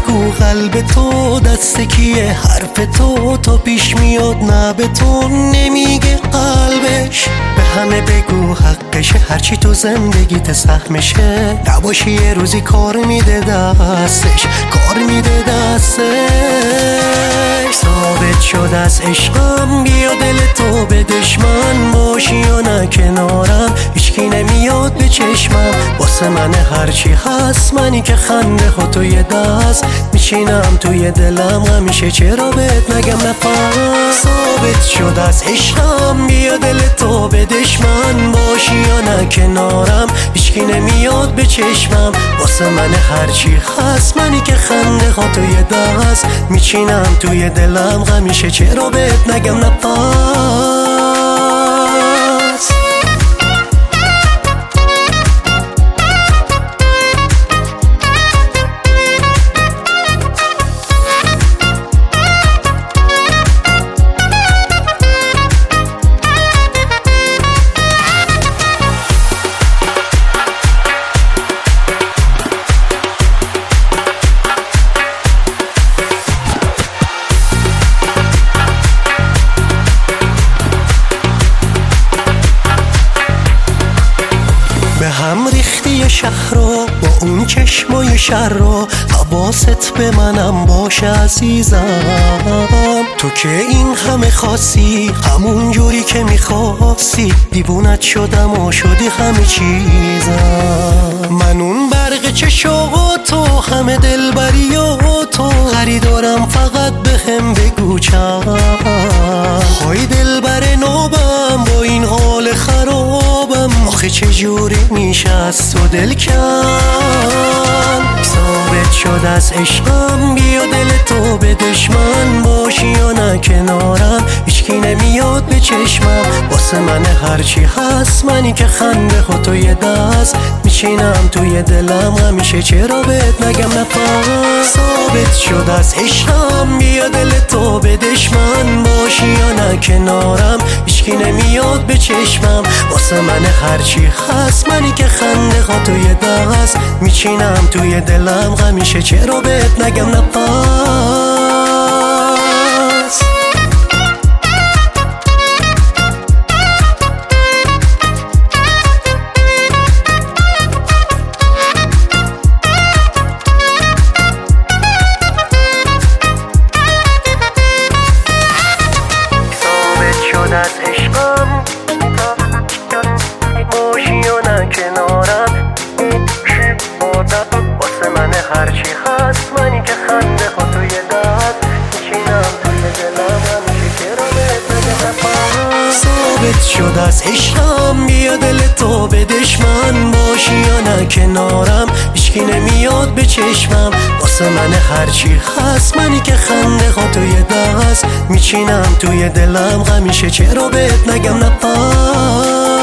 بگو قلب تو دست کیه، حرف تو پیش میاد نه به تو نمیگه قلبش. به همه بگو حقشه، هرچی تو زندگیت سهمشه، نباشی یه روزی کار میده دستش، کار میده دستش. ثابت شد از عشقم، بیا دل تو به دشمن باشی یا نه کنارم، هیچکی نمیاد به چشمم. واسه من هرچی هست منی که خنده ها توی دست میچینم توی دلم همیشه، چرا بهت نگم نفس. ثابت شد از عشقم، بیا دل تو به دشمن باشی یا نه کنارم، هیچکی نمیاد به چشمم. واسه من هرچی هست منی که خنده ها توی دست میچینم توی دلم همیشه، چرا بهت نگم نفس. به هم ریختی شهر رو با اون چشمای شر رو، حواست به منم باشه عزیزم. تو که این همه خاصی همون جوری که میخواستی، دیوونت شدم و شدی همه چیزم. من اون برق چشم تو همه دلبری و تو خریدارم، فقط به هم بگو چند های دلبر نوبم با این حال خرابم، آخه چجوری میشه از تو دل کن. ثابت شد از عشقم، بیا دل تو به دشمن باشی یا نه کنارم، هیچکی نمیاد به چشمم. واسه من هرچی هست منی که خنده ها توی دست میچینم توی دلم همیشه، چرا بهت نگم نفس. ثابت شد از عشقم، بیا دل تو به دشمن باشی یا نه کنارم، هیچکی نمیاد به چشمم. واسه من هرچی هست منی که خنده ها توی دست میچینم توی دلم همیشه، چرا بهت نگم نفس. از عشقم باشی یا نه کنارم، واسه من هرچی هست منی که خنده ها توی دست میچینم توی دلم همیشه، چرا بهت نگم نفس. ثابت شد از عشقم، بیا دل تو به دشمن باشی یا نه کنارم، هیچکی نمیاد به چشمم. واسه من هرچی هست منی که خنده ها توی دست میچینم توی دلم همیشه، چرا بهت نگم نفس.